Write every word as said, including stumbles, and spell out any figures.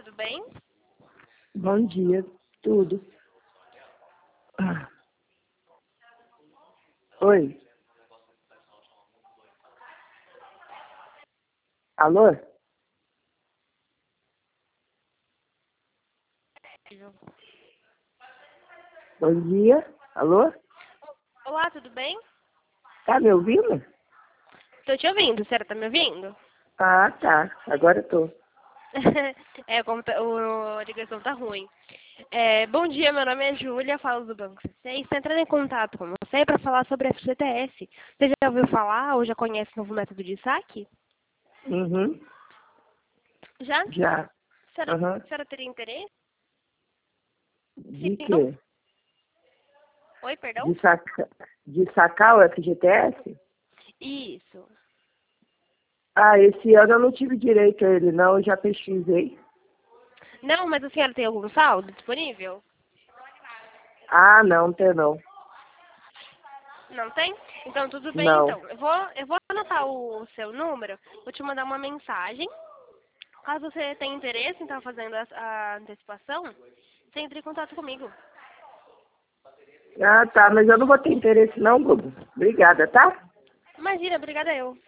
tudo bem? Bom dia, tudo. Oi. Alô? Bom dia. Alô? Olá, tudo bem? Tá me ouvindo? Tô te ouvindo, a senhora tá me ouvindo? Ah, tá. Agora eu tô. é, como tá, o, a ligação tá ruim. É, bom dia, meu nome é Júlia, falo do Banco C C. Estou entrando em contato com você para falar sobre a F G T S. Você já ouviu falar ou já conhece o novo método de saque? Uhum. Já? Já. A senhora, Uhum. a senhora teria interesse? De Sim, não? quê? Oi, perdão? De, saca... de sacar o F G T S? Isso. Ah, esse ano eu não tive direito a ele, não. Eu já pesquisei. Não, mas a senhora tem algum saldo disponível? Ah, não, tem não. Não tem? Então tudo bem, Não. então. Eu vou, eu vou anotar o seu número, vou te mandar uma mensagem. Caso você tenha interesse em estar fazendo a, a antecipação, você entre em contato comigo. Ah, tá. Mas eu não vou ter interesse, não, Bobo. Obrigada, tá? Imagina, obrigada eu.